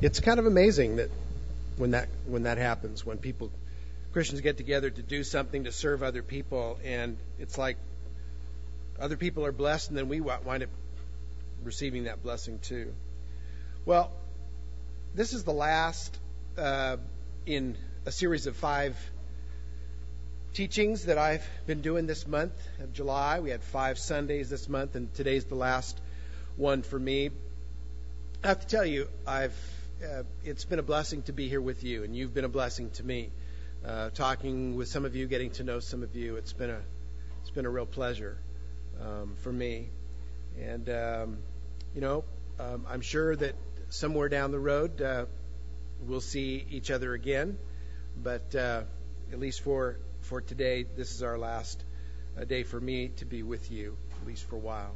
It's kind of amazing that when that happens, when Christians get together to do something to serve other people, and it's like other people are blessed, and then we wind up receiving that blessing too. Well, this is the last in a series of 5 teachings that I've been doing this month of July. We had 5 Sundays this month, and today's the last one for me. I have to tell you, it's been a blessing to be here with you, and you've been a blessing to me. Talking with some of you, getting to know some of you, it's been a real pleasure for me. And I'm sure that somewhere down the road we'll see each other again. But at least for today, this is our last day for me to be with you, at least for a while.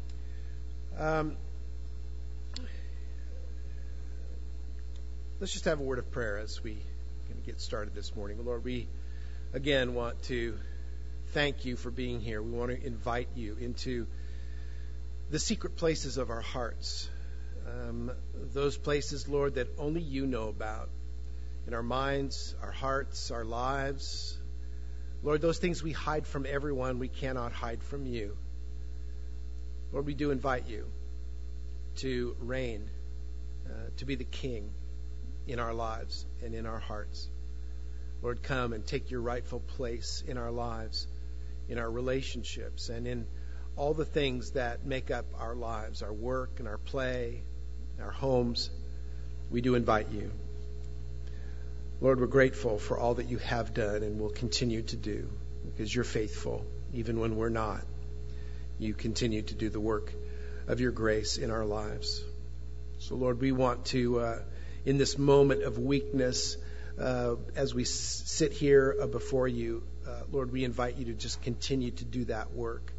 Let's just have a word of prayer as we get started this morning. Lord, we again want to thank you for being here. We want to invite you into the secret places of our hearts. Those places, Lord, that only you know about. In our minds, our hearts, our lives. Lord, those things we hide from everyone, we cannot hide from you. Lord, we do invite you to reign, to be the king in our lives and in our hearts. Lord, come and take your rightful place in our lives, in our relationships, and in all the things that make up our lives, our work and our play, our homes. We do invite you. Lord, we're grateful for all that you have done and will continue to do, because you're faithful even when we're not. You continue to do the work of your grace in our lives. So, Lord, we want to, in this moment of weakness, as we sit here before you, Lord, we invite you to just continue to do that work.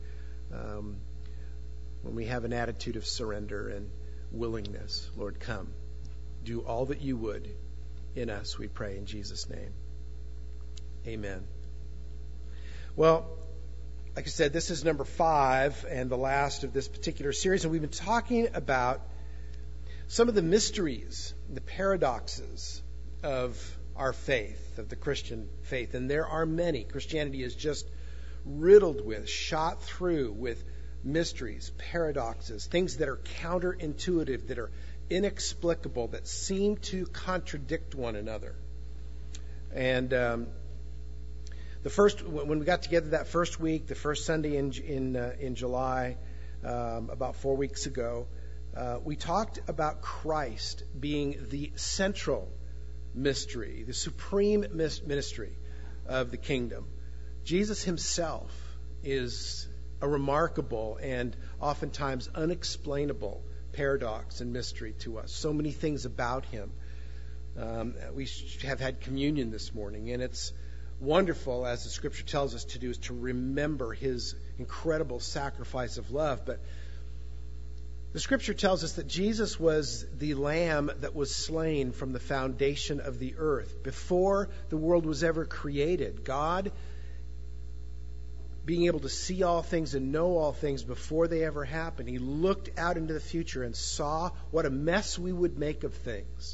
When we have an attitude of surrender and willingness, Lord, come. Do all that you would in us, we pray in Jesus' name. Amen. Well, like I said, this is number 5 and the last of this particular series, and we've been talking about some of the mysteries, the paradoxes of our faith, of the Christian faith. And there are many. Christianity is just riddled with, shot through with mysteries, paradoxes, things that are counterintuitive, that are inexplicable, that seem to contradict one another. And when we got together that first week, the first Sunday in July, about 4 weeks ago, we talked about Christ being the central mystery, the supreme mystery of the kingdom. Jesus himself is a remarkable and oftentimes unexplainable paradox and mystery to us. So many things about him. We have had communion this morning, and it's wonderful, as the scripture tells us to do, is to remember his incredible sacrifice of love. But the scripture tells us that Jesus was the lamb that was slain from the foundation of the earth. Before the world was ever created, God, being able to see all things and know all things before they ever happened, he looked out into the future and saw what a mess we would make of things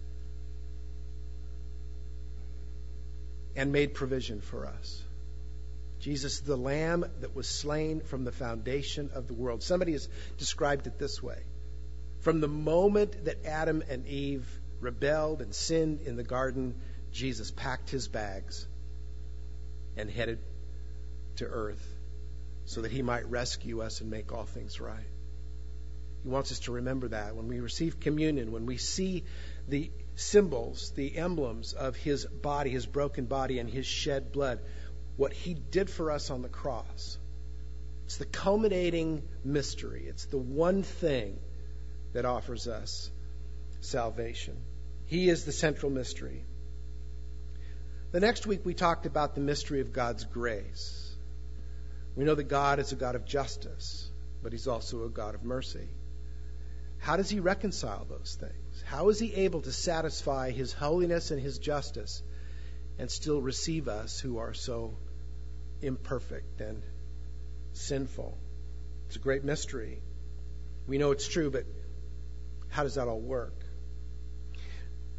and made provision for us. Jesus, the Lamb that was slain from the foundation of the world. Somebody has described it this way. From the moment that Adam and Eve rebelled and sinned in the garden, Jesus packed his bags and headed to earth so that he might rescue us and make all things right. He wants us to remember that when we receive communion, when we see the symbols, the emblems of his body, his broken body and his shed blood, what he did for us on the cross. It's the culminating mystery. It's the one thing that offers us salvation. He is the central mystery. The next week we talked about the mystery of God's grace. We know that God is a God of justice, but he's also a God of mercy. How does he reconcile those things? How is he able to satisfy his holiness and his justice and still receive us who are so imperfect and sinful? It's a great mystery. We know it's true, but how does that all work?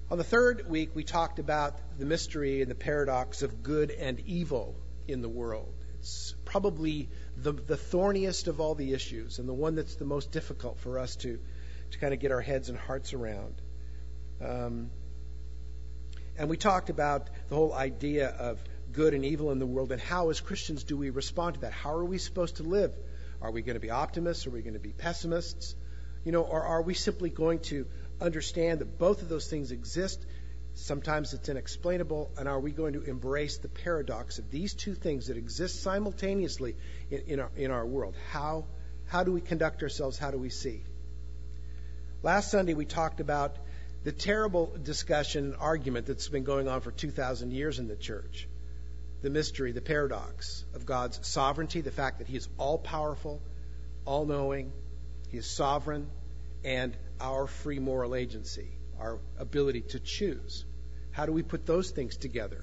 On the third week, we talked about the mystery and the paradox of good and evil in the world. It's probably the thorniest of all the issues and the one that's the most difficult for us to kind of get our heads and hearts around. And we talked about the whole idea of good and evil in the world and how, as Christians, do we respond to that? How are we supposed to live? Are we going to be optimists? Are we going to be pessimists? Or are we simply going to understand that both of those things exist? Sometimes it's inexplainable. And are we going to embrace the paradox of these two things that exist simultaneously in our world? How do we conduct ourselves? How do we see? Last Sunday, we talked about the terrible discussion, argument that's been going on for 2,000 years in the church. The mystery, the paradox of God's sovereignty, the fact that He is all-powerful, all-knowing, He is sovereign, and our free moral agency, our ability to choose. How do we put those things together?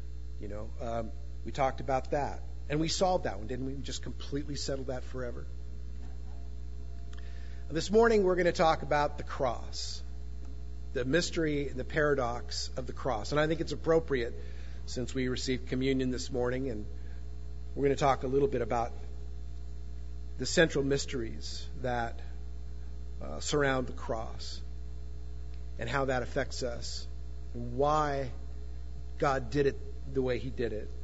We talked about that. And we solved that one, didn't we? We just completely settled that forever. This morning, we're going to talk about the cross, the mystery and the paradox of the cross. And I think it's appropriate, since we received communion this morning, and we're going to talk a little bit about the central mysteries that surround the cross and how that affects us and why God did it the way He did it.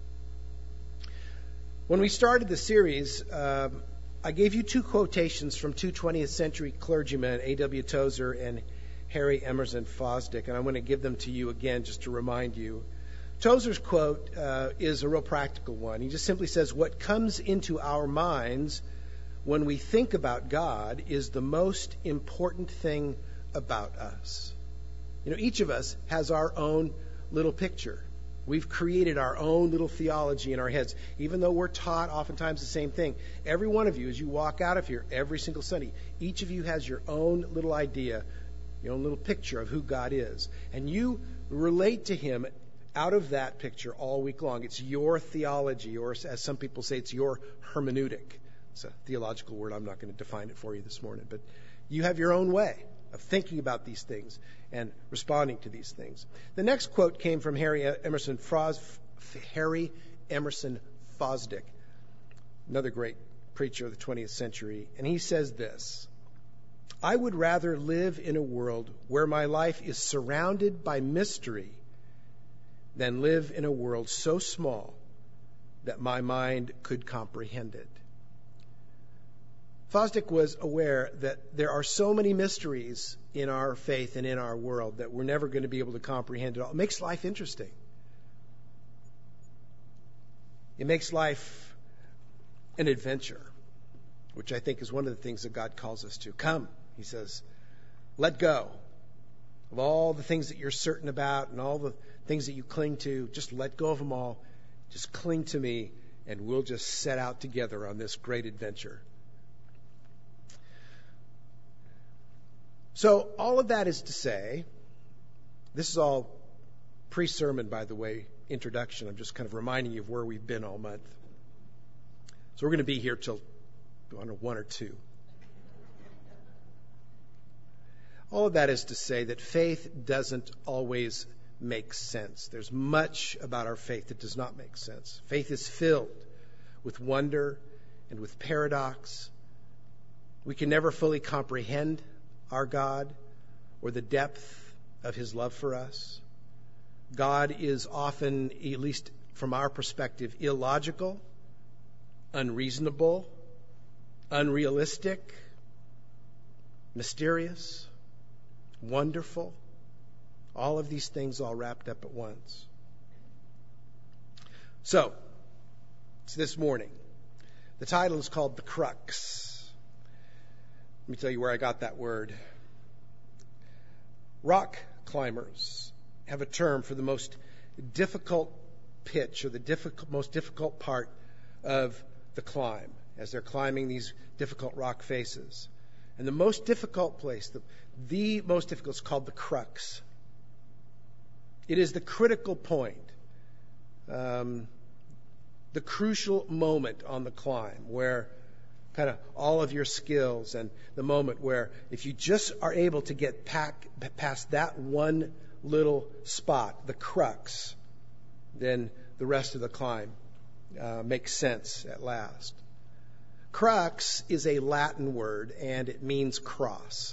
When we started the series, I gave you two quotations from two 20th century clergymen, A.W. Tozer and Harry Emerson Fosdick, and I'm going to give them to you again just to remind you. Tozer's quote is a real practical one. He just simply says, "What comes into our minds when we think about God is the most important thing about us." Each of us has our own little picture. We've created our own little theology in our heads, even though we're taught oftentimes the same thing. Every one of you, as you walk out of here every single Sunday, each of you has your own little idea, your own little picture of who God is. And you relate to Him out of that picture all week long. It's your theology, or as some people say, it's your hermeneutic. It's a theological word. I'm not going to define it for you this morning. But you have your own way of thinking about these things and responding to these things. The next quote came from Harry Emerson Fosdick, another great preacher of the 20th century. And he says this: "I would rather live in a world where my life is surrounded by mystery than live in a world so small that my mind could comprehend it." Fosdick was aware that there are so many mysteries in our faith and in our world that we're never going to be able to comprehend it all. It makes life interesting. It makes life an adventure, which I think is one of the things that God calls us to. Come, He says, let go of all the things that you're certain about and all the things that you cling to. Just let go of them all. Just cling to me, and we'll just set out together on this great adventure. So all of that is to say, this is all pre-sermon, by the way, introduction. I'm just kind of reminding you of where we've been all month. So we're going to be here till 1 or 2. All of that is to say that faith doesn't always make sense. There's much about our faith that does not make sense. Faith is filled with wonder and with paradox. We can never fully comprehend our God or the depth of His love for us. God is often, at least from our perspective, illogical, unreasonable, unrealistic, mysterious, wonderful. All of these things all wrapped up at once. So, it's this morning. The title is called The Crux. Let me tell you where I got that word. Rock climbers have a term for the most difficult pitch, or the most difficult part of the climb as they're climbing these difficult rock faces. And the most difficult place, the most difficult, is called the crux. It is the critical point, the crucial moment on the climb where kind of all of your skills, and the moment where if you just are able to get past that one little spot, the crux, then the rest of the climb makes sense at last. Crux is a Latin word, and it means cross.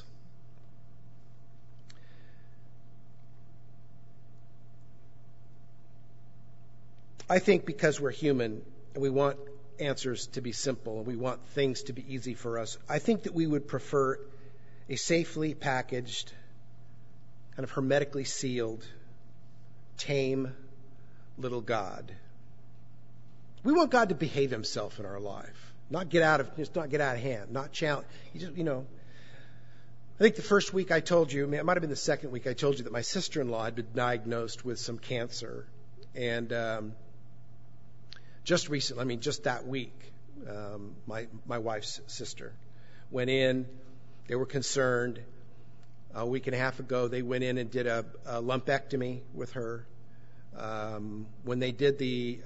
I think because we're human and we want answers to be simple and we want things to be easy for us, I think that we would prefer a safely packaged, kind of hermetically sealed, tame little God. We want God to behave himself in our life, not get out of hand, not challenge. I think the first week I told you, it might have been the second week I told you that my sister-in-law had been diagnosed with some cancer, and just recently, just that week, my wife's sister went in. They were concerned. A week and a half ago, they went in and did a lumpectomy with her. When they did it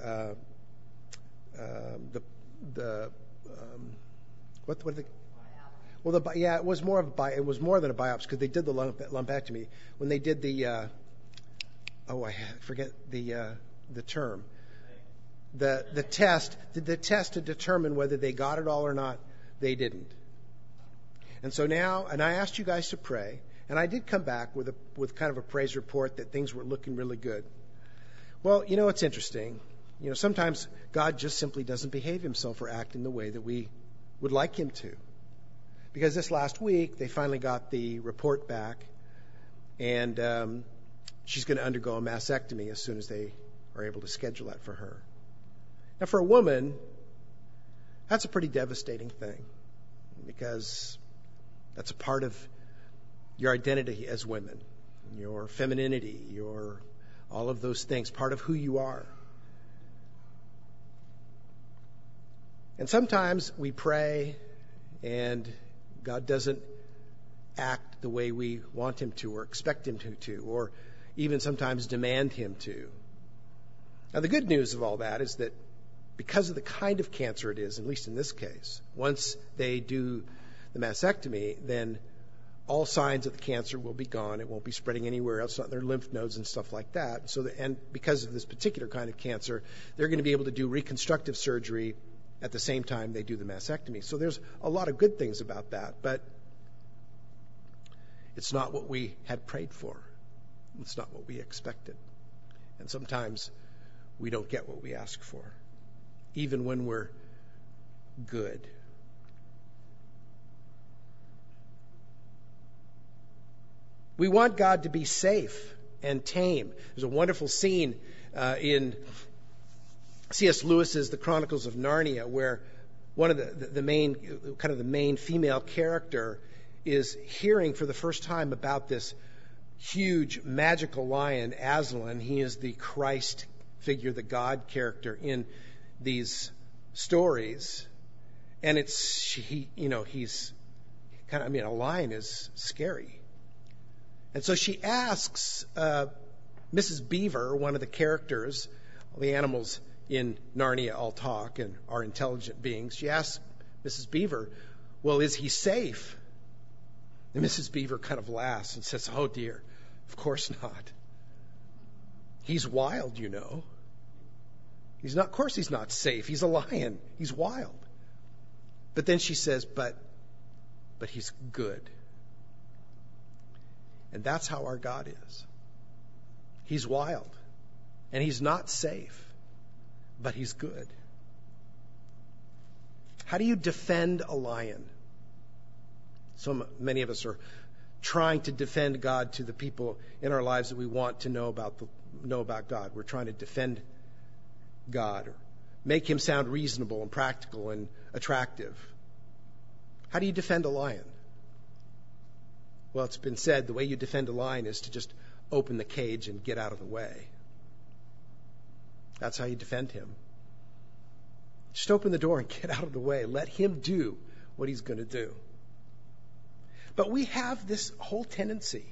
was more than a biopsy, because they did the lumpectomy. When they did I forget the term. The test to determine whether they got it all or not, they didn't. And so now, and I asked you guys to pray, and I did come back with kind of a praise report that things were looking really good. Well, it's interesting. Sometimes God just simply doesn't behave himself or act in the way that we would like him to. Because this last week, they finally got the report back, and she's going to undergo a mastectomy as soon as they are able to schedule that for her. Now, for a woman, that's a pretty devastating thing, because that's a part of your identity as women, your femininity, all of those things, part of who you are. And sometimes we pray and God doesn't act the way we want him to, or expect him to, or even sometimes demand him to. Now, the good news of all that is that because of the kind of cancer it is, at least in this case, once they do the mastectomy, then all signs of the cancer will be gone. It won't be spreading anywhere else, not their lymph nodes and stuff like that. And because of this particular kind of cancer, they're going to be able to do reconstructive surgery at the same time they do the mastectomy. So there's a lot of good things about that, but it's not what we had prayed for. It's not what we expected. And sometimes we don't get what we ask for, even when we're good. We want God to be safe and tame. There's a wonderful scene in C.S. Lewis's The Chronicles of Narnia, where one of the main female character is hearing for the first time about this huge magical lion, Aslan. He is the Christ figure, the God character in these stories, and he's kind of, a lion is scary. And so she asks Mrs. Beaver, one of the characters, all the animals in Narnia all talk and are intelligent beings. She asks Mrs. Beaver, well, is he safe? And Mrs. Beaver kind of laughs and says, oh dear, of course not. He's wild, He's not, of course he's not safe. He's a lion. He's wild. But then she says, but he's good. And that's how our God is. He's wild. And he's not safe. But he's good. How do you defend a lion? So many of us are trying to defend God to the people in our lives that we want to know about God. We're trying to defend God, or make him sound reasonable and practical and attractive. How do you defend a lion? Well, it's been said the way you defend a lion is to just open the cage and get out of the way. That's how you defend him. Just open the door and get out of the way. Let him do what he's going to do. But we have this whole tendency.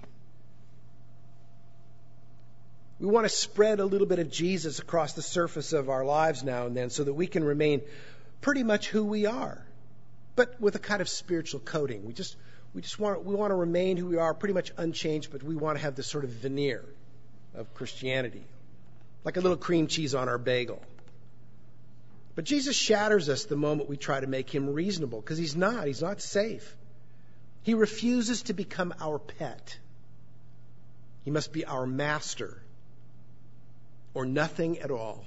We want to spread a little bit of Jesus across the surface of our lives now and then so that we can remain pretty much who we are. but with a kind of spiritual coating. We want to remain who we are, pretty much unchanged, but we want to have this sort of veneer of Christianity, like a little cream cheese on our bagel. But Jesus shatters us the moment we try to make him reasonable, because he's not safe. He refuses to become our pet. He must be our master, or nothing at all.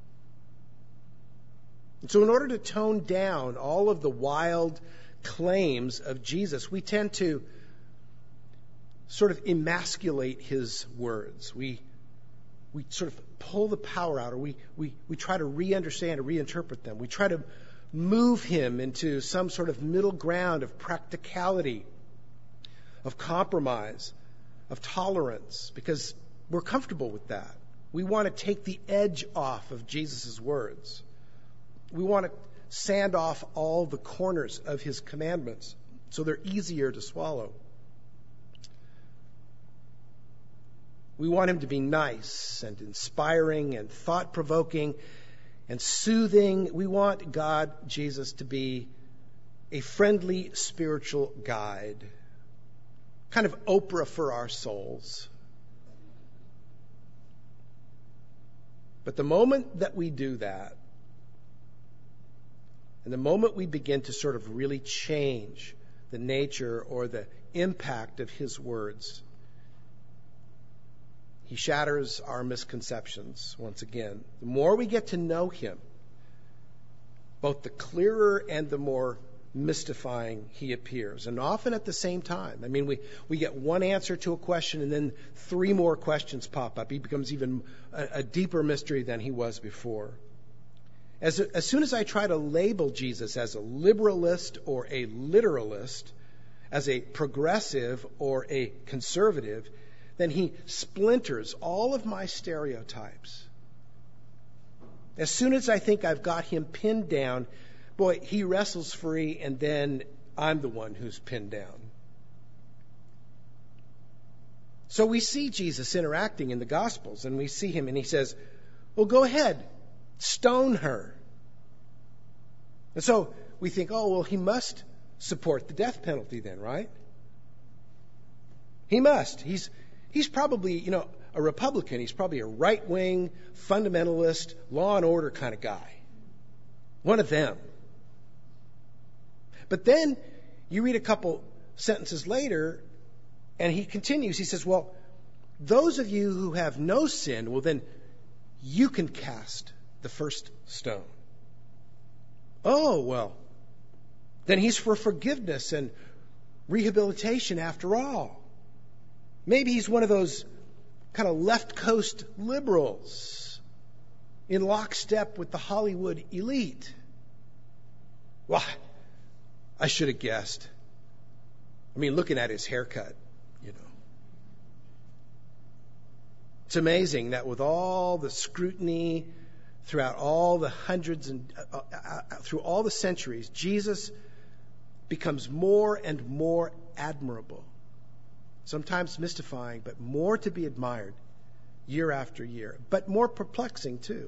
And so in order to tone down all of the wild claims of Jesus, we tend to sort of emasculate his words. We sort of pull the power out, or we try to re-understand or reinterpret them. We try to move him into some sort of middle ground of practicality, of compromise, of tolerance, because we're comfortable with that. We want to take the edge off of Jesus' words. We want to sand off all the corners of his commandments so they're easier to swallow. We want him to be nice and inspiring and thought-provoking and soothing. We want God, Jesus, to be a friendly spiritual guide, kind of Oprah for our souls. But the moment that we do that, and the moment we begin to sort of really change the nature or the impact of his words, he shatters our misconceptions once again. The more we get to know him, both the clearer and the more mystifying he appears, and often at the same time. I mean, we get one answer to a question, and then three more questions pop up. He becomes even a deeper mystery than he was before. As soon as I try to label Jesus as a liberalist or a literalist, as a progressive or a conservative, then he splinters all of my stereotypes. As soon as I think I've got him pinned down, boy, he wrestles free, and then I'm the one who's pinned down. So we see Jesus interacting in the Gospels, and we see him, and he says, well, go ahead, stone her. And so we think, oh, well, he must support the death penalty then, right? He must. He's probably, a Republican. He's probably a right-wing, fundamentalist, law and order kind of guy. One of them. But then you read a couple sentences later, and he continues. He says, well, those of you who have no sin, well, then you can cast the first stone. Oh, well, then he's for forgiveness and rehabilitation after all. Maybe he's one of those kind of left coast liberals in lockstep with the Hollywood elite. Well, I should have guessed. I mean, looking at his haircut, It's amazing that with all the scrutiny throughout all the hundreds and through all the centuries, Jesus becomes more and more admirable. Sometimes mystifying, but more to be admired year after year, but more perplexing too.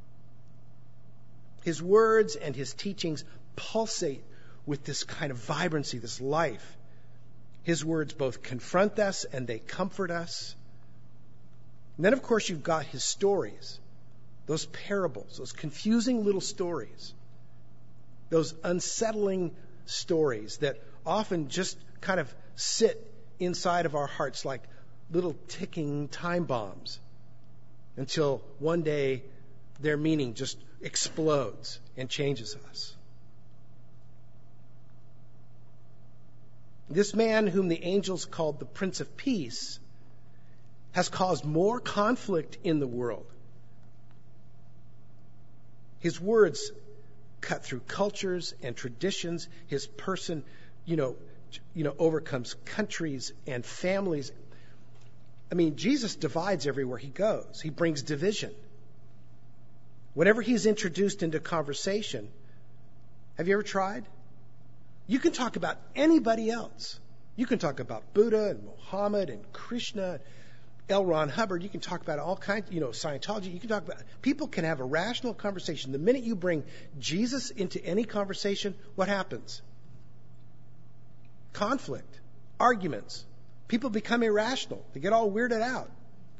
His words and his teachings pulsate with this kind of vibrancy, this life. His words both confront us and they comfort us. And then, of course, you've got his stories, those parables, those confusing little stories, those unsettling stories that often just kind of sit inside of our hearts like little ticking time bombs until one day their meaning just explodes and changes us. This man, whom the angels called the Prince of Peace, has caused more conflict in the world. His words cut through cultures and traditions. His person, overcomes countries and families. I mean, Jesus divides everywhere he goes. He brings division. Whenever he's introduced into conversation, have you ever tried? You can talk about anybody else. You can talk about Buddha and Muhammad and Krishna, L. Ron Hubbard. You can talk about all kinds, Scientology. You can talk about, people can have a rational conversation. The minute you bring Jesus into any conversation, what happens? conflict, arguments. People become irrational. They get all weirded out.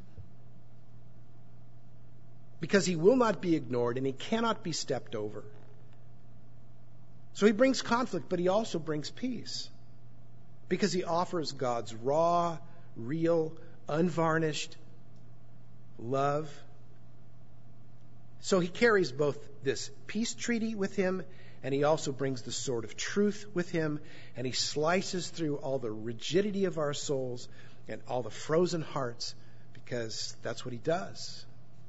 Because he will not be ignored and he cannot be stepped over. So he brings conflict, but he also brings peace. Because he offers God's raw, real, unvarnished love. So he carries both this peace treaty with him, and he also brings the sword of truth with him, and he slices through all the rigidity of our souls and all the frozen hearts, because that's what he does.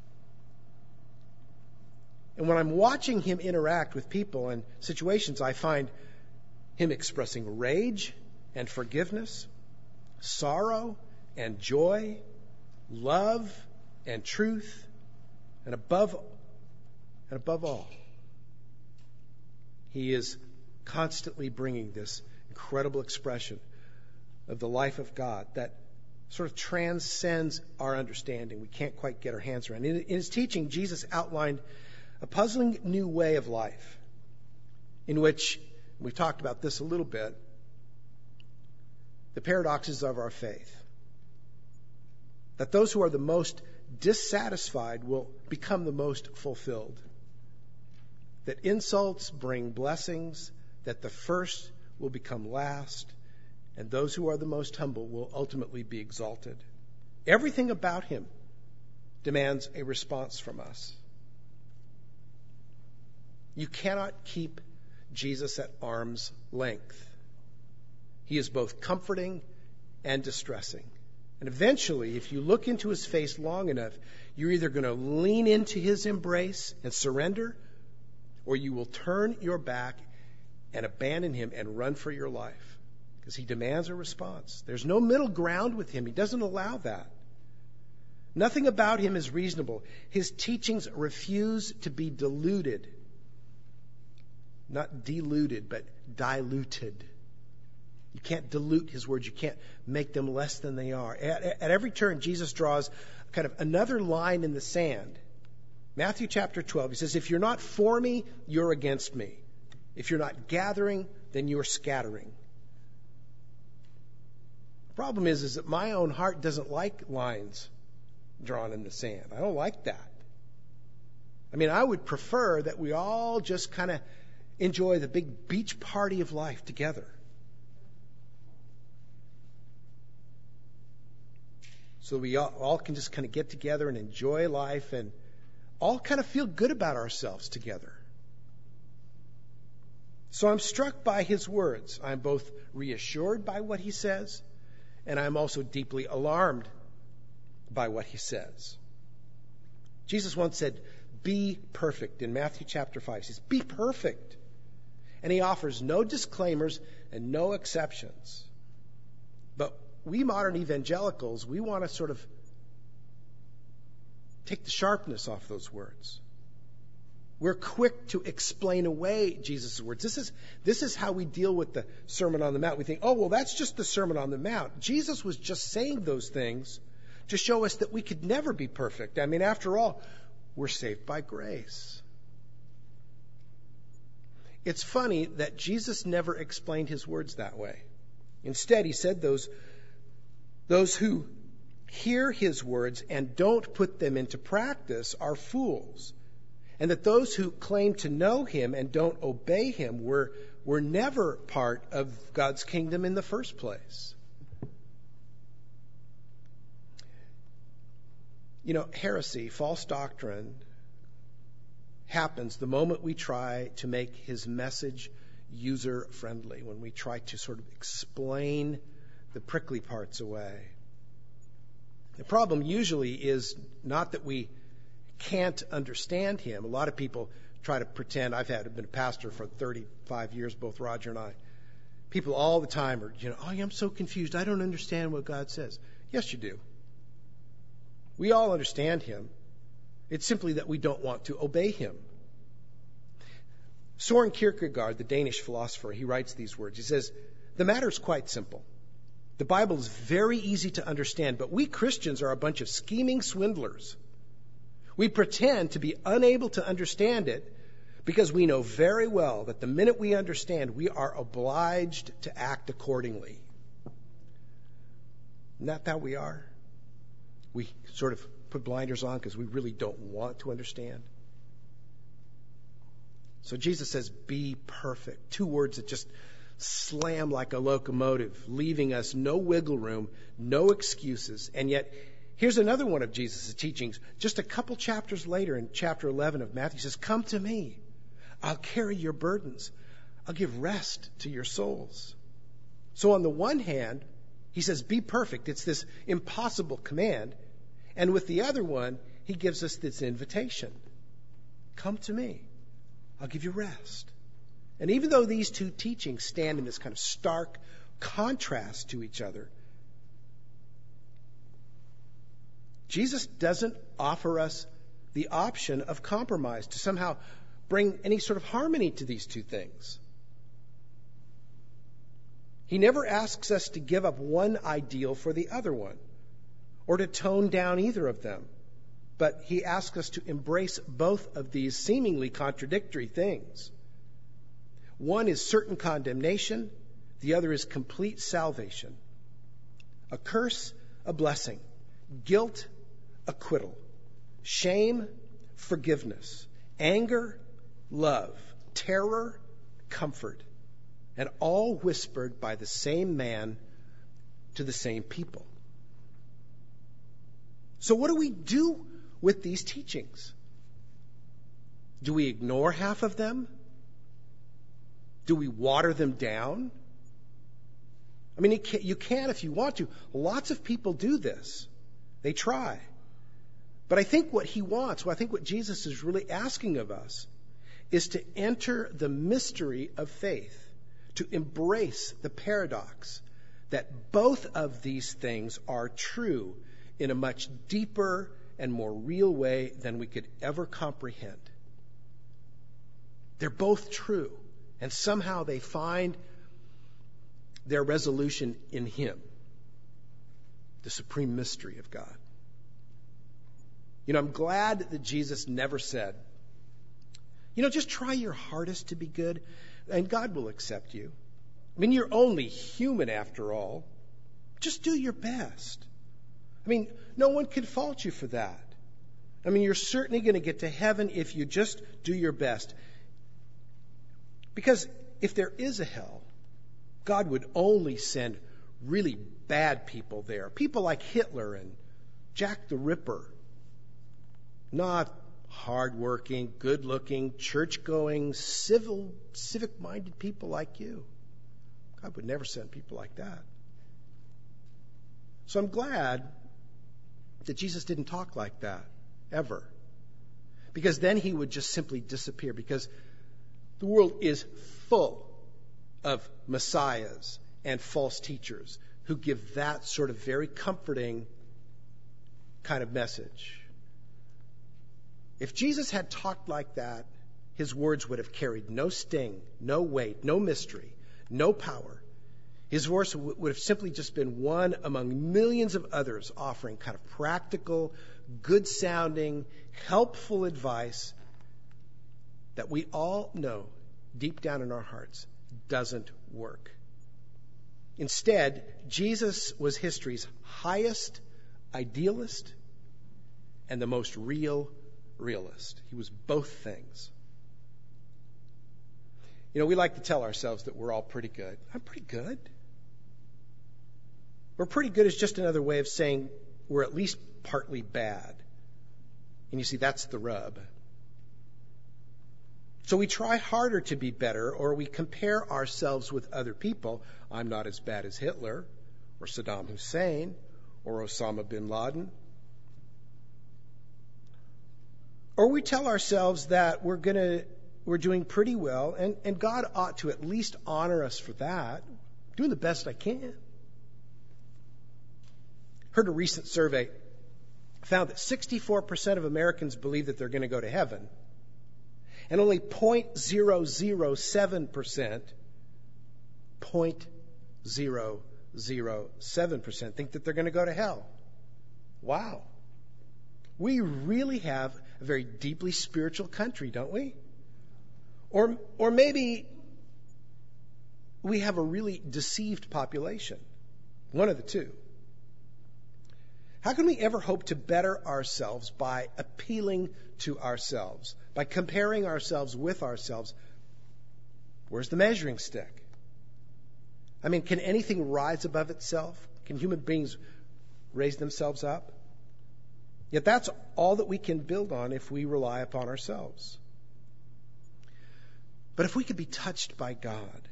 And when I'm watching him interact with people and situations, I find him expressing rage and forgiveness, sorrow and joy, love and truth, and above all, he is constantly bringing this incredible expression of the life of God that sort of transcends our understanding. We can't quite get our hands around. In his teaching, Jesus outlined a puzzling new way of life in which, we've talked about this a little bit, the paradoxes of our faith. That those who are the most dissatisfied will become the most fulfilled. That insults bring blessings, that the first will become last, and those who are the most humble will ultimately be exalted. Everything about him demands a response from us. You cannot keep Jesus at arm's length. He is both comforting and distressing. And eventually, if you look into his face long enough, you're either going to lean into his embrace and surrender, or you will turn your back and abandon him and run for your life. Because he demands a response. There's no middle ground with him. He doesn't allow that. Nothing about him is reasonable. His teachings refuse to be diluted. Not diluted, but diluted. You can't dilute his words. You can't make them less than they are. At every turn, Jesus draws kind of another line in the sand. Matthew chapter 12, he says, if you're not for me, you're against me. If you're not gathering, then you're scattering. The problem is that my own heart doesn't like lines drawn in the sand. I don't like that. I mean, I would prefer that we all just kind of enjoy the big beach party of life together. So we all can just kind of get together and enjoy life and all kind of feel good about ourselves together. So I'm struck by his words. I'm both reassured by what he says, and I'm also deeply alarmed by what he says. Jesus once said, be perfect in Matthew chapter 5. He says, be perfect. And he offers no disclaimers and no exceptions. But we modern evangelicals, we want to sort of take the sharpness off those words. We're quick to explain away Jesus' words. This is how we deal with the Sermon on the Mount. We think, oh, well, that's just the Sermon on the Mount. Jesus was just saying those things to show us that we could never be perfect. I mean, after all, we're saved by grace. It's funny that Jesus never explained his words that way. Instead, he said those who hear his words and don't put them into practice are fools. And that those who claim to know him and don't obey him were never part of God's kingdom in the first place. You know, heresy, false doctrine, happens the moment we try to make his message user-friendly, when we try to sort of explain the prickly parts away. The problem usually is not that we can't understand him. A lot of people try to pretend. I've been a pastor for 35 years, both Roger and I. People all the time are, oh, I'm so confused. I don't understand what God says. Yes, you do. We all understand him. It's simply that we don't want to obey him. Søren Kierkegaard, the Danish philosopher, he writes these words. He says, the matter is quite simple. The Bible is very easy to understand, but we Christians are a bunch of scheming swindlers. We pretend to be unable to understand it Because we know very well that the minute we understand, we are obliged to act accordingly. Isn't that how we are? We sort of put blinders on because we really don't want to understand. So Jesus says, be perfect. 2 words that just slam like a locomotive, leaving us no wiggle room, no excuses. And yet, here's another one of Jesus' teachings. Just a couple chapters later in chapter 11 of Matthew, he says, come to me. I'll carry your burdens. I'll give rest to your souls. So on the one hand, he says, be perfect. It's this impossible command. And with the other one, he gives us this invitation. Come to me. I'll give you rest. And even though these 2 teachings stand in this kind of stark contrast to each other, Jesus doesn't offer us the option of compromise to somehow bring any sort of harmony to these 2 things. He never asks us to give up one ideal for the other one, or to tone down either of them. But he asks us to embrace both of these seemingly contradictory things. One is certain condemnation, the other is complete salvation. A curse, a blessing. Guilt, acquittal. Shame, forgiveness. Anger, love. Terror, comfort. And all whispered by the same man to the same people. So what do we do with these teachings? Do we ignore half of them? Do we water them down? I mean, you can if you want to. Lots of people do this. They try. But I think what he wants, I think what Jesus is really asking of us, is to enter the mystery of faith, to embrace the paradox that both of these things are true in a much deeper and more real way than we could ever comprehend. They're both true, and somehow they find their resolution in him, the supreme mystery of God. You know, I'm glad that Jesus never said, just try your hardest to be good, and God will accept you. I mean, you're only human after all. Just do your best. I mean, no one can fault you for that. I mean, you're certainly going to get to heaven if you just do your best. Because if there is a hell, God would only send really bad people there. People like Hitler and Jack the Ripper. Not hardworking, good-looking, church-going, civic-minded people like you. God would never send people like that. So I'm glad that Jesus didn't talk like that, ever. Because then he would just simply disappear. Because the world is full of messiahs and false teachers who give that sort of very comforting kind of message. If Jesus had talked like that, his words would have carried no sting, no weight, no mystery, no power. His voice would have simply just been one among millions of others offering kind of practical, good-sounding, helpful advice that we all know deep down in our hearts doesn't work. Instead, Jesus was history's highest idealist and the most real realist. He was both things. We like to tell ourselves that we're all pretty good. I'm pretty good. We're pretty good is just another way of saying we're at least partly bad. And you see, that's the rub. So we try harder to be better, or we compare ourselves with other people. I'm not as bad as Hitler, or Saddam Hussein, or Osama bin Laden. Or we tell ourselves that we're doing pretty well, and God ought to at least honor us for that. I'm doing the best I can. Heard a recent survey found that 64% of Americans believe that they're going to go to heaven, and only 0.007% think that they're going to go to hell. Wow. We really have a very deeply spiritual country, don't we? Or maybe we have a really deceived population. One of the two. How can we ever hope to better ourselves by appealing to ourselves, by comparing ourselves with ourselves? Where's the measuring stick? I mean, can anything rise above itself? Can human beings raise themselves up? Yet that's all that we can build on if we rely upon ourselves. But if we could be touched by God,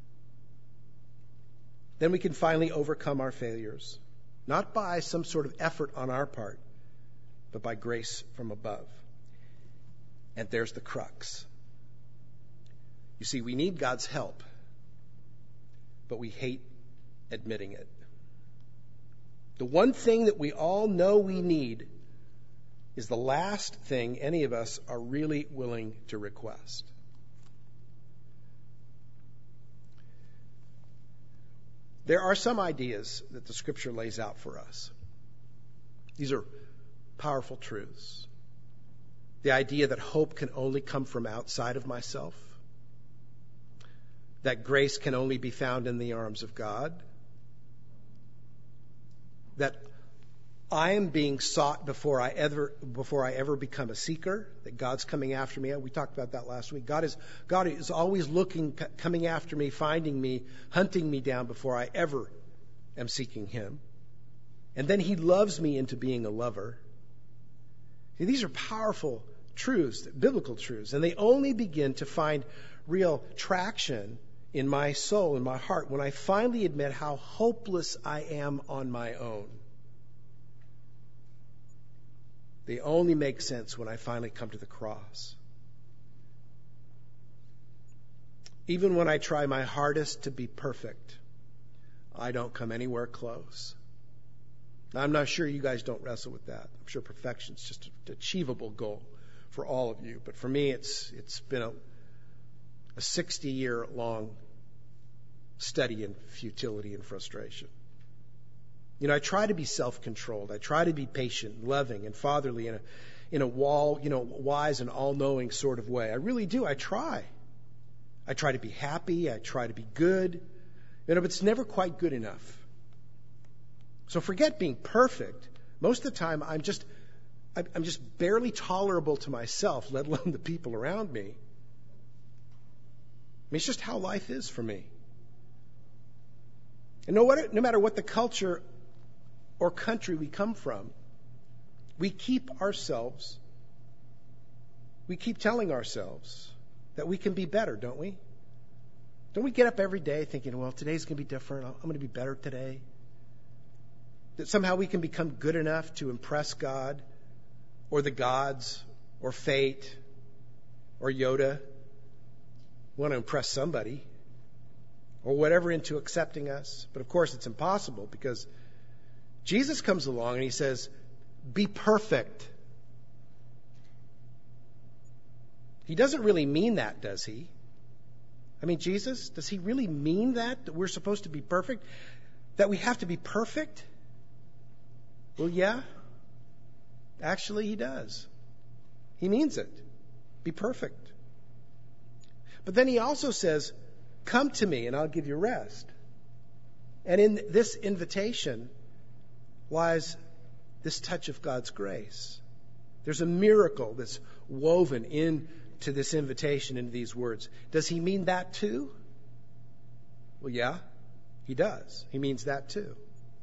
then we can finally overcome our failures, not by some sort of effort on our part, but by grace from above. And there's the crux. You see, we need God's help, but we hate admitting it. The one thing that we all know we need is the last thing any of us are really willing to request. There are some ideas that the Scripture lays out for us. These are powerful truths. The idea that hope can only come from outside of myself, that grace can only be found in the arms of God, that I am being sought before I ever become a seeker, that God's coming after me. We talked about that last week. God is always looking, coming after me, finding me, hunting me down before I ever am seeking Him. And then He loves me into being a lover. See, these are powerful truths, biblical truths, and they only begin to find real traction in my soul, in my heart, when I finally admit how hopeless I am on my own. They only make sense when I finally come to the cross. Even when I try my hardest to be perfect, I don't come anywhere close. Now, I'm not sure you guys don't wrestle with that. I'm sure perfection's just an achievable goal for all of you. But for me, it's been a 60-year-long study in futility and frustration. You know, I try to be self-controlled. I try to be patient, loving, and fatherly in a wise and all-knowing sort of way. I really do. I try. I try to be happy. I try to be good. But it's never quite good enough. So forget being perfect. Most of the time, I'm just barely tolerable to myself, let alone the people around me. I mean, it's just how life is for me. And no matter what the culture or country we come from, we keep telling ourselves that we can be better, don't we? Don't we get up every day thinking, well, today's going to be different. I'm going to be better today. That somehow we can become good enough to impress God or the gods or fate or Yoda. We want to impress somebody or whatever into accepting us. But of course it's impossible because Jesus comes along and He says, be perfect. He doesn't really mean that, does He? I mean, Jesus, does He really mean that we're supposed to be perfect? That we have to be perfect? Well, yeah. Actually, He does. He means it. Be perfect. But then He also says, come to me and I'll give you rest. And in this invitation lies this touch of God's grace. There's a miracle that's woven into this invitation, into these words. Does He mean that too? Well, yeah, He does. He means that too.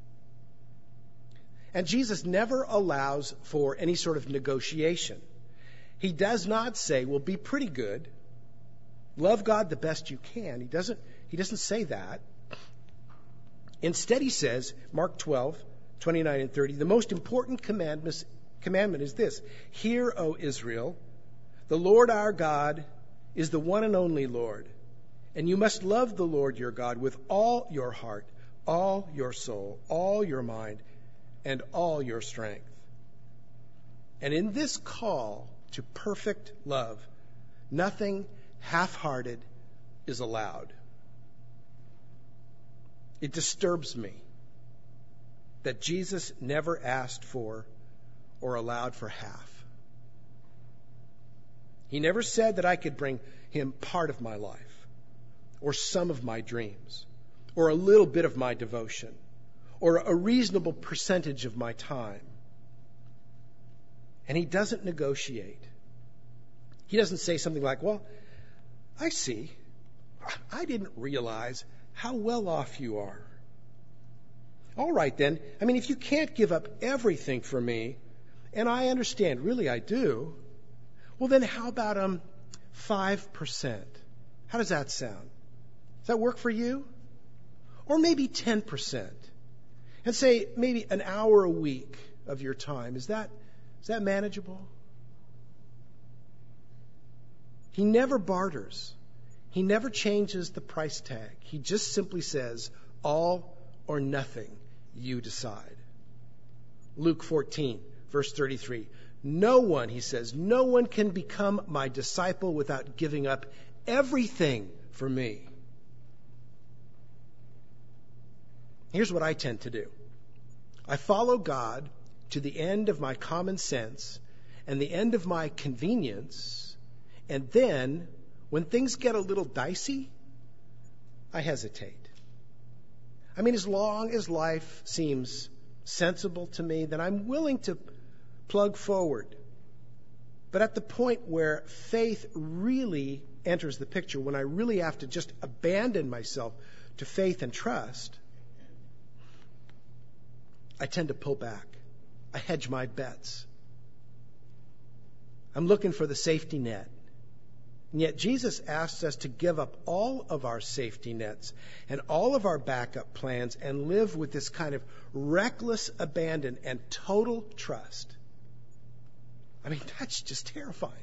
And Jesus never allows for any sort of negotiation. He does not say, well, be pretty good. Love God the best you can. He doesn't say that. Instead, He says, Mark 12:29 and 30, the most important commandment is this. Hear, O Israel, the Lord our God is the one and only Lord. And you must love the Lord your God with all your heart, all your soul, all your mind, and all your strength. And in this call to perfect love, nothing half-hearted is allowed. It disturbs me that Jesus never asked for or allowed for half. He never said that I could bring him part of my life, or some of my dreams, or a little bit of my devotion, or a reasonable percentage of my time. And he doesn't negotiate. He doesn't say something like, well, I see. I didn't realize how well off you are. All right, then. I mean, if you can't give up everything for me, and I understand, really I do, well, then how about 5%? How does that sound? Does that work for you? Or maybe 10%. And say maybe an hour a week of your time. Is that manageable? He never barters. He never changes the price tag. He just simply says, all or nothing, you decide. Luke 14, verse 33. No one, he says, no one can become my disciple without giving up everything for me. Here's what I tend to do. I follow God to the end of my common sense and the end of my convenience, and then, when things get a little dicey, I hesitate. I mean, as long as life seems sensible to me, then I'm willing to plug forward. But at the point where faith really enters the picture, when I really have to just abandon myself to faith and trust, I tend to pull back. I hedge my bets. I'm looking for the safety net. And yet Jesus asks us to give up all of our safety nets and all of our backup plans and live with this kind of reckless abandon and total trust. I mean, that's just terrifying.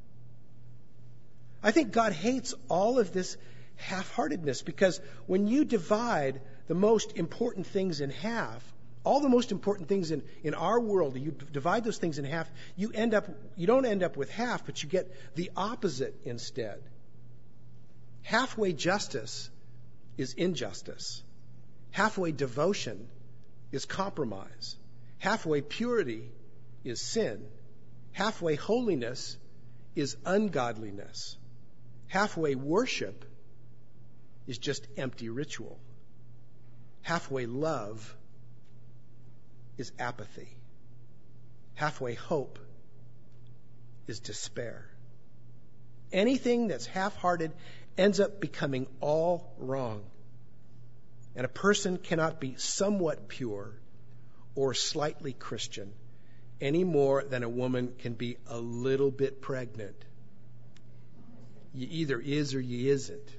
I think God hates all of this half-heartedness, because when you divide the most important things in half, all the most important things in our world, you divide those things in half, you don't end up with half, but you get the opposite instead. Halfway justice is injustice. Halfway devotion is compromise. Halfway purity is sin. Halfway holiness is ungodliness. Halfway worship is just empty ritual. Halfway love is apathy. Halfway hope is despair. Anything that's half-hearted ends up becoming all wrong. And a person cannot be somewhat pure or slightly Christian any more than a woman can be a little bit pregnant. You either is or you isn't.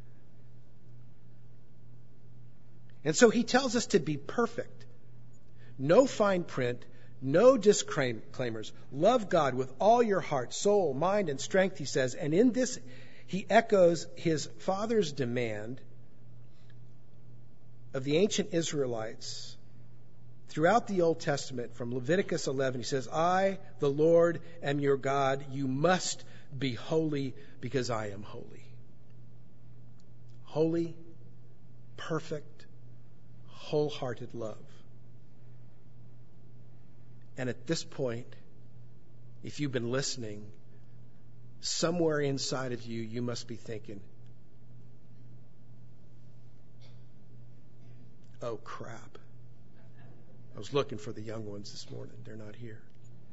And so he tells us to be perfect. No fine print, no disclaimers. Love God with all your heart, soul, mind, and strength, he says. And in this, he echoes his father's demand of the ancient Israelites throughout the Old Testament. From Leviticus 11, he says, I, the Lord, am your God. You must be holy because I am holy. Holy, perfect, wholehearted love. And at this point, if you've been listening, somewhere inside of you, you must be thinking, oh, crap. I was looking for the young ones this morning. They're not here.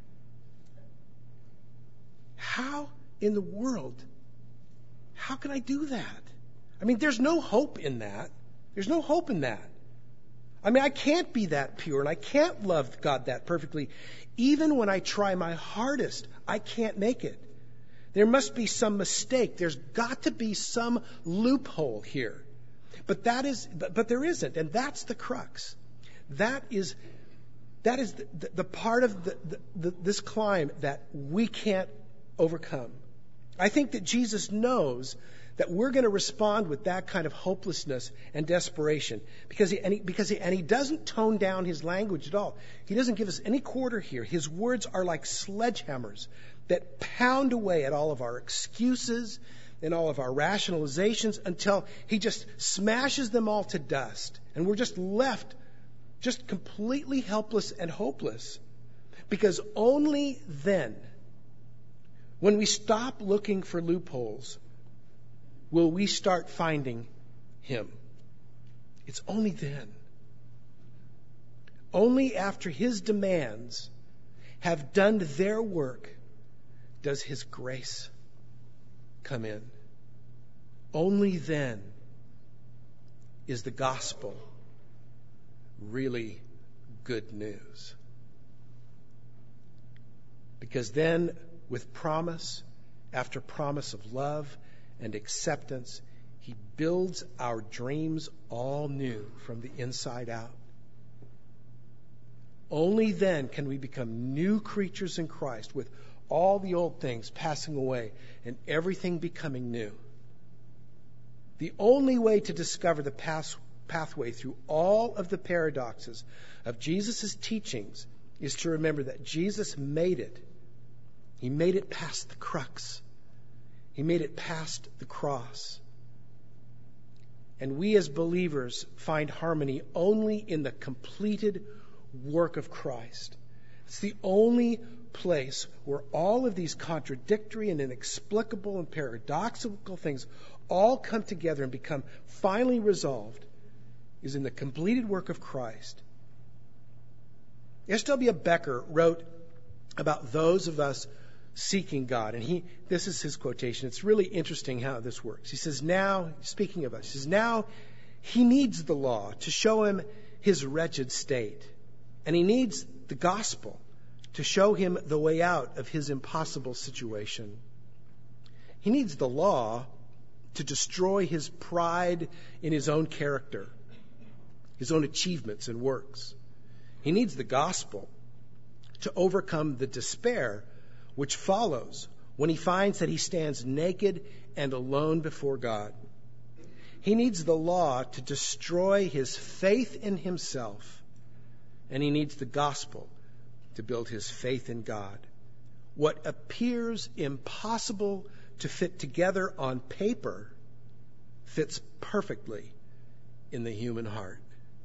How in the world, how can I do that? I mean, there's no hope in that. There's no hope in that. I mean, I can't be that pure, and I can't love God that perfectly. Even when I try my hardest, I can't make it. There must be some mistake. There's got to be some loophole here. But there isn't, and that's the crux. That is the part of this climb that we can't overcome. I think that Jesus knows that we're going to respond with that kind of hopelessness and desperation, because he doesn't tone down his language at all. He doesn't give us any quarter here. His words are like sledgehammers that pound away at all of our excuses and all of our rationalizations until he just smashes them all to dust, and we're just left just completely helpless and hopeless, because only then When we stop looking for loopholes, will we start finding him? It's only then. Only after his demands have done their work does his grace come in. Only then is the gospel really good news. Because then, with promise after promise of love and acceptance, he builds our dreams all new from the inside out. Only then can we become new creatures in Christ, with all the old things passing away and everything becoming new. The only way to discover the pathway through all of the paradoxes of Jesus' teachings is to remember that Jesus made it. He made it past the crux. He made it past the cross. And we as believers find harmony only in the completed work of Christ. It's the only place where all of these contradictory and inexplicable and paradoxical things all come together and become finally resolved, is in the completed work of Christ. S.W. Becker wrote about those of us seeking God, and this is his quotation. It's really interesting how this works. He says, now, speaking of us, he says, now he needs the law to show him his wretched state, and he needs the gospel to show him the way out of his impossible situation. He needs the law to destroy his pride in his own character, his own achievements and works. He needs the gospel to overcome the despair which follows when he finds that he stands naked and alone before God. He needs the law to destroy his faith in himself, and he needs the gospel to build his faith in God. What appears impossible to fit together on paper fits perfectly in the human heart.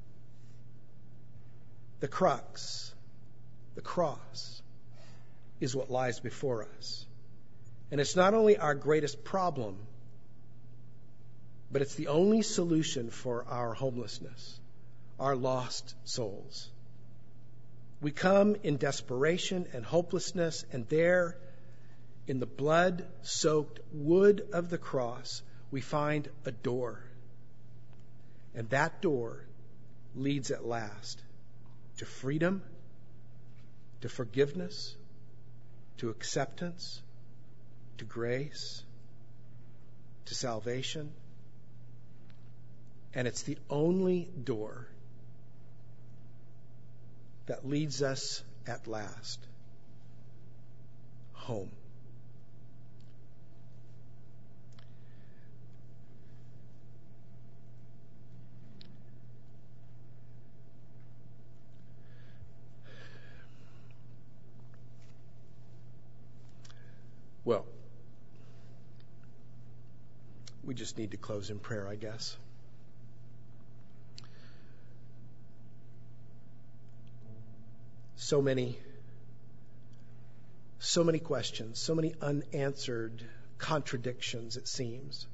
The crux, the cross, is what lies before us. And it's not only our greatest problem, but it's the only solution for our homelessness, our lost souls. We come in desperation and hopelessness, and there, in the blood-soaked wood of the cross, we find a door. And that door leads at last to freedom, to forgiveness, to acceptance, to grace, to salvation. And it's the only door that leads us at last home. Well, we just need to close in prayer, I guess. So many questions, so many unanswered contradictions, it seems.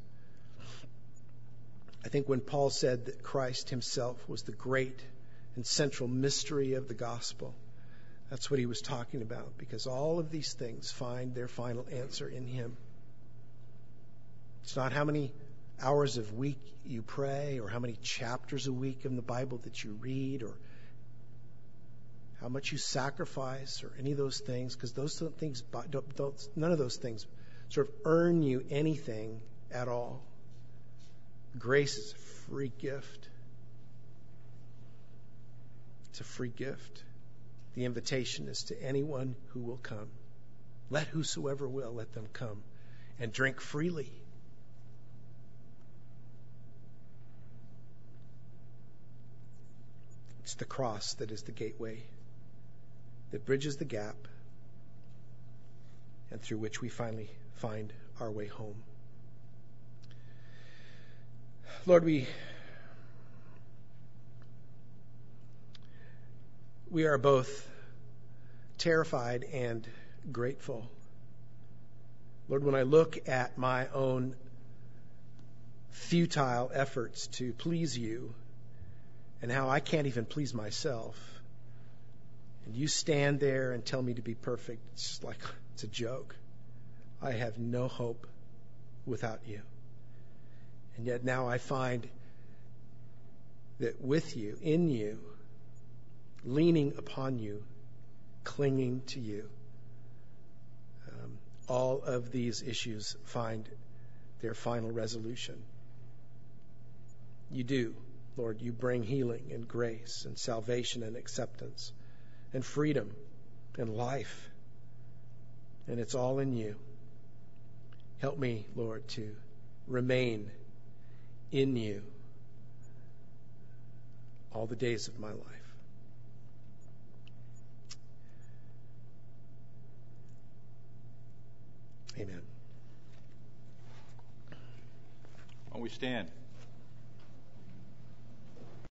I think when Paul said that Christ himself was the great and central mystery of the gospel, that's what he was talking about, because all of these things find their final answer in him. It's not how many hours a week you pray, or how many chapters a week in the Bible that you read, or how much you sacrifice, or any of those things, because those things none of those things sort of earn you anything at all. Grace is a free gift. It's a free gift. The invitation is to anyone who will come. Let whosoever will, let them come and drink freely. It's the cross that is the gateway that bridges the gap and through which we finally find our way home. Lord, we are both terrified and grateful Lord, when I look at my own futile efforts to please you and how I can't even please myself, and you stand there and tell me to be perfect, it's like it's a joke. I have no hope without you. And yet now I find that with you, in you, leaning upon you, clinging to you, all of these issues find their final resolution. You do, Lord. You bring healing and grace and salvation and acceptance and freedom and life. And it's all in you. Help me, Lord, to remain in you all the days of my life. Amen. Why don't we stand?